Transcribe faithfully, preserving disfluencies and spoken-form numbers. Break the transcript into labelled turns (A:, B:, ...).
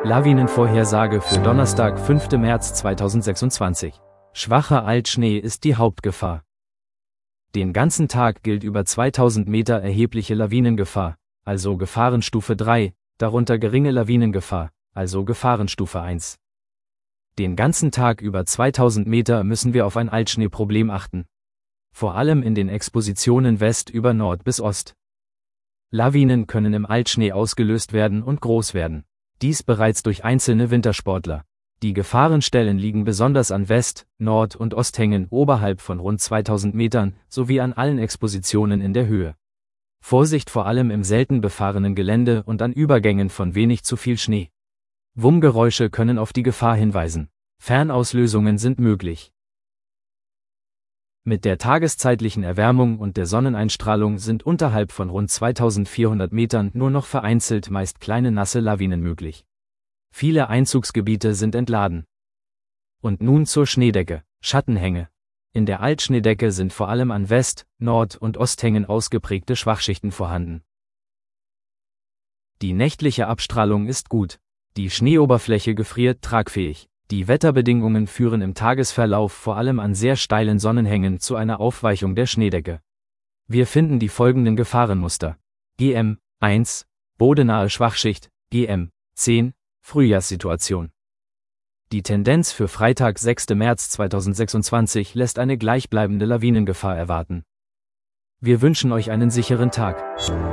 A: Lawinenvorhersage für Donnerstag, fünften März zweitausendsechsundzwanzig. Schwacher Altschnee ist die Hauptgefahr. Den ganzen Tag gilt über zweitausend Meter erhebliche Lawinengefahr, also Gefahrenstufe drei, darunter geringe Lawinengefahr, also Gefahrenstufe eins. Den ganzen Tag über zweitausend Meter müssen wir auf ein Altschneeproblem achten. Vor allem in den Expositionen West über Nord bis Ost. Lawinen können im Altschnee ausgelöst werden und groß werden. Dies bereits durch einzelne Wintersportler. Die Gefahrenstellen liegen besonders an West-, Nord- und Osthängen oberhalb von rund zweitausend Metern sowie an allen Expositionen in der Höhe. Vorsicht vor allem im selten befahrenen Gelände und an Übergängen von wenig zu viel Schnee. Wummgeräusche können auf die Gefahr hinweisen. Fernauslösungen sind möglich. Mit der tageszeitlichen Erwärmung und der Sonneneinstrahlung sind unterhalb von rund zweitausendvierhundert Metern nur noch vereinzelt meist kleine nasse Lawinen möglich. Viele Einzugsgebiete sind entladen. Und nun zur Schneedecke, Schattenhänge. In der Altschneedecke sind vor allem an West-, Nord- und Osthängen ausgeprägte Schwachschichten vorhanden. Die nächtliche Abstrahlung ist gut. Die Schneeoberfläche gefriert tragfähig. Die Wetterbedingungen führen im Tagesverlauf vor allem an sehr steilen Sonnenhängen zu einer Aufweichung der Schneedecke. Wir finden die folgenden Gefahrenmuster. G M eins, bodenahe Schwachschicht, G M zehn, Frühjahrssituation. Die Tendenz für Freitag, sechsten März zweitausendsechsundzwanzig lässt eine gleichbleibende Lawinengefahr erwarten. Wir wünschen euch einen sicheren Tag.